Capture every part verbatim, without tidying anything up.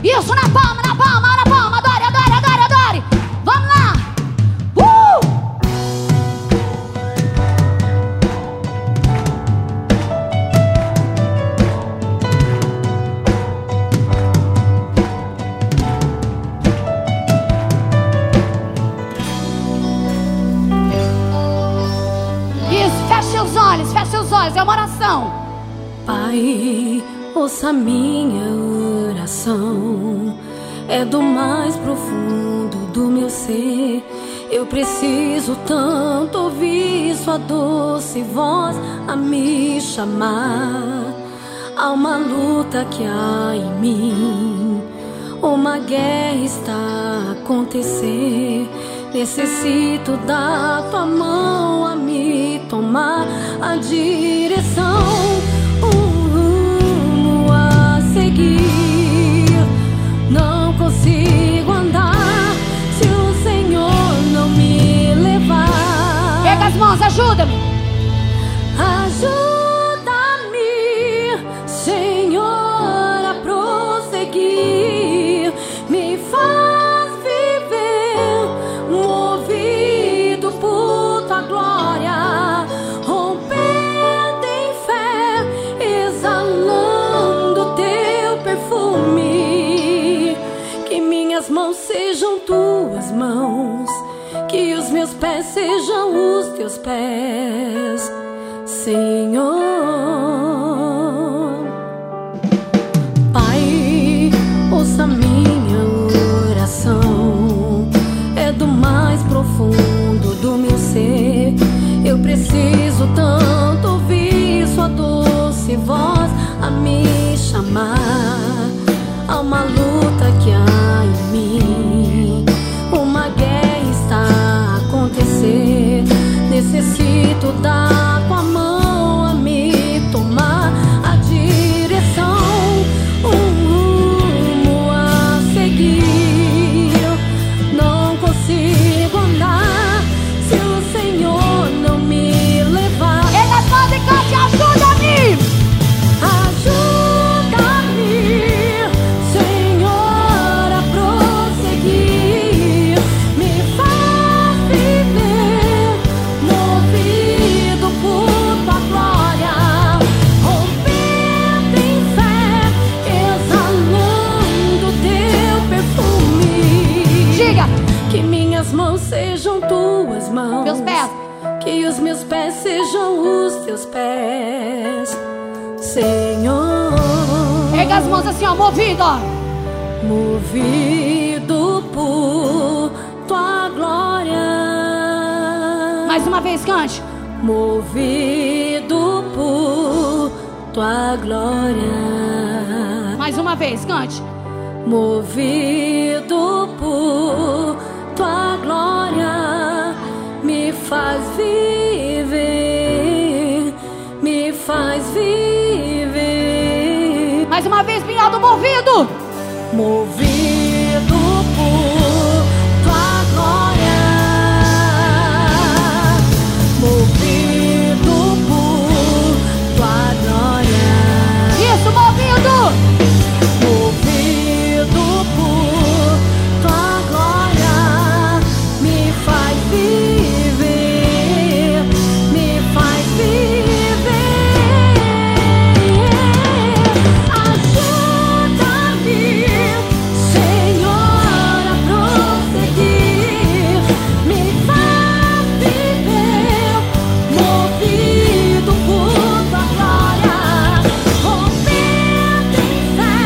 Isso, na palma, na palma, na palma. Adore, adore, adore, adore. Vamos lá. Uh! Isso, fecha seus olhos, fecha seus olhos. É uma oração. Pai, ouça minha oração, é do mais profundo do meu ser. Eu preciso tanto ouvir sua doce voz a me chamar. Há uma luta que há em mim, uma guerra está a acontecer. Necessito da tua mão a me tomar a direção. Não consigo andar se o Senhor não me levar. Pega as mãos, ajuda-me. Ajuda-me, Senhor, a prosseguir. Me faz viver movido por tua glória, rompendo em fé, exalando teu perfume. Que minhas mãos sejam tuas mãos, que os meus pés sejam os teus pés, Senhor. Pai, ouça minha oração, é do mais profundo do meu ser. Eu preciso tanto ouvir sua doce voz a me chamar. Há uma luta que há em mim, uma guerra está a acontecer. Necessito da tua mão a me tomar a direção, um rumo a seguir. Não consigo andar se o Senhor não me levar. Pega as mãos e cante, ajuda-me. Ajuda-me, Senhor, a prosseguir. Me faz viver movido por tua glória, rompendo em fé, exalando teu perfume. Diga. Que minhas mãos sejam tuas mãos, Meus pés. que os meus pés sejam os teus pés, Senhor. Pega as mãos assim, ó, movido, ó. Movido por tua glória. Mais uma vez, cante. Movido por tua glória. Mais uma vez, cante. Movido por tua glória. Me faz viver, me faz viver. Mais uma vez, Pinhado, movido. Movido por tua glória, movido por tua glória. Isso, movido. Movido por tua glória, me faz viver, me faz viver. Ajuda-me, Senhor, a prosseguir. Me faz viver movido por tua glória, rompendo em fé,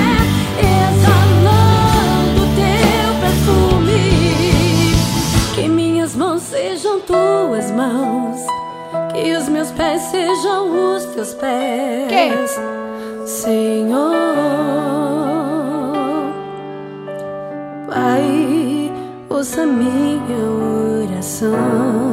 exalando teu perfume. Que minhas mãos sejam tuas mãos, que os meus pés sejam os teus pés, Que? Senhor. Pai, ouça minha oração,